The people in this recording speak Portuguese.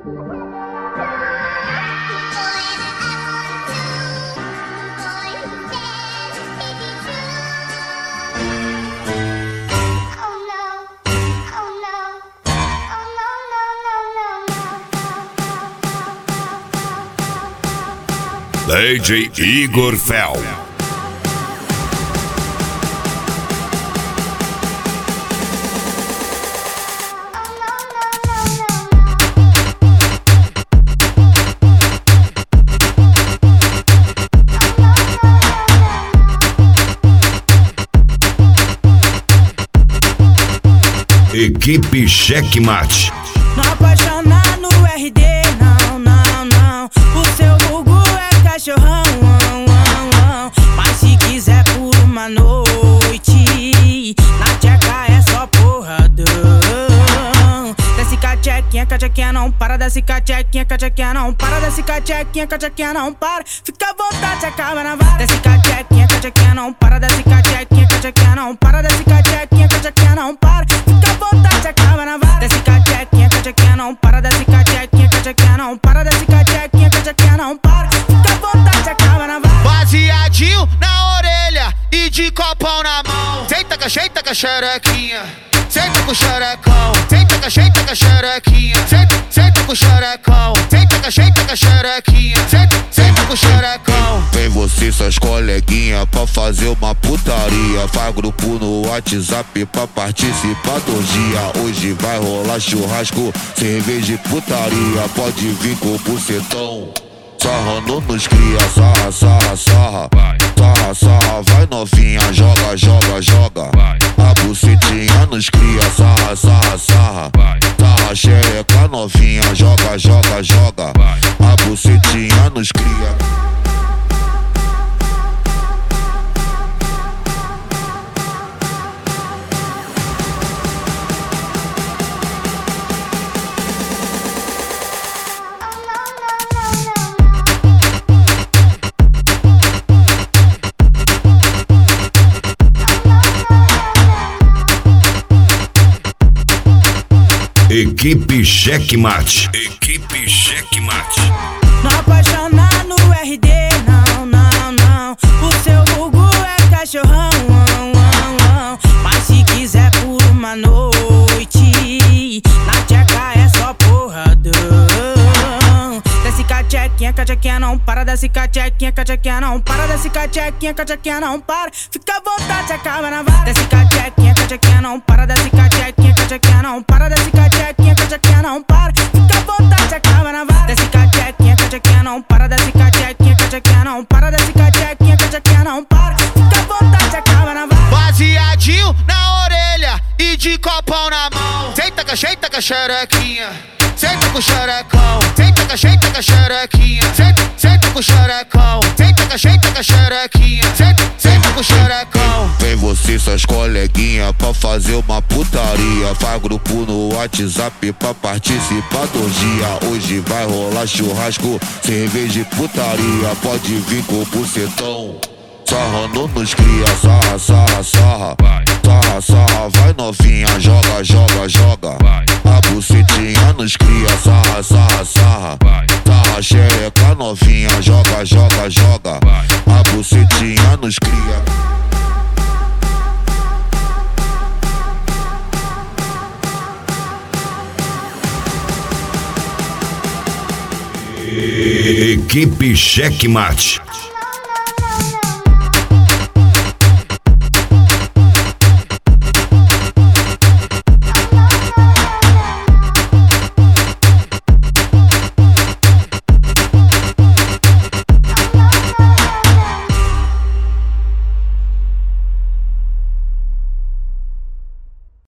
DJ Igor Fel. Equipe Checkmate. Não apaixonar no RD, não, não, não. O seu vulgo é cachorrão, mas se quiser por uma noite, na tcheca é só porradão. Desce cachequinha, cachequinha não para. Desce cachequinha, cachequinha não para. Desce cachequinha, cachequinha não para. Fica à vontade, acaba na vara. Desce cachequinha, cachequinha não para. Desce cachequinha, cachequinha não para. Desce cachequinha, cachequinha não para. Fica à vontade, acaba na vara. Desce cachequinha, cachequinha não para. Desce cachequinha, cachequinha não para. Desce cachequinha, cachequinha não para. Fica à vontade, acaba na vara. Baseadinho na orelha e de copão na mão. Senta com a xerequinha, senta com o xerecão. Senta com a xerequinha, senta com o xerecão. Senta com a xerequinha, senta com o xerecão. Vem você e suas coleguinhas pra fazer uma putaria. Faz grupo no WhatsApp pra participar do dia. Hoje vai rolar churrasco, cerveja e putaria. Pode vir com o bucetão, sarrando nos cria. Sarra, sarra, sarra, sarra, sarra. Vai novinha, joga, joga, joga. A bucetinha nos cria. Sarra, sarra, sarra, sarra, xereca novinha. Joga, joga, joga. A bucetinha nos cria. Equipe Checkmate. Equipe Checkmate. Não apaixonar no RD, não, não, não. O seu vulgo é cachorrão, mas se quiser por uma noite, na tcheca é só porradão. Desce cachequinha, cachequinha não para. Desce cachequinha, cachequinha não para. Desce cachequinha, cachequinha não para. Fica à vontade, acaba na vara. Desce cachequinha, cachequinha não para. Desce cachequinha, cachequinha não para. Desce cachequinha, cachequinha não para. Fica à vontade, acaba na vara. Desce cachequinha, cachequinha não para. Desce cachequinha, cachequinha não para. Desce cachequinha, cachequinha não para. Fica à vontade, acaba na vara. Baseadinho na orelha e de copão na mão. Senta com a xerequinha, senta com o xerecão. Senta com a xerequinha, senta com o xerecão. Senta com a xerequinha, senta com o xerecão. Vem você e suas coleguinhas pra fazer uma putaria. Faz grupo no WhatsApp pra participar do dia. Hoje vai rolar churrasco, cerveja e putaria. Pode vir com o bucetão, sarrando nos cria. Sarra, sarra, sarra, sarra, sarra. Vai novinha, joga, joga, joga. A bucetinha nos cria. Sarra, sarra, sarra, sarra, xereca novinha. Joga, joga, joga. A bucetinha nos cria. Equipe Checkmate.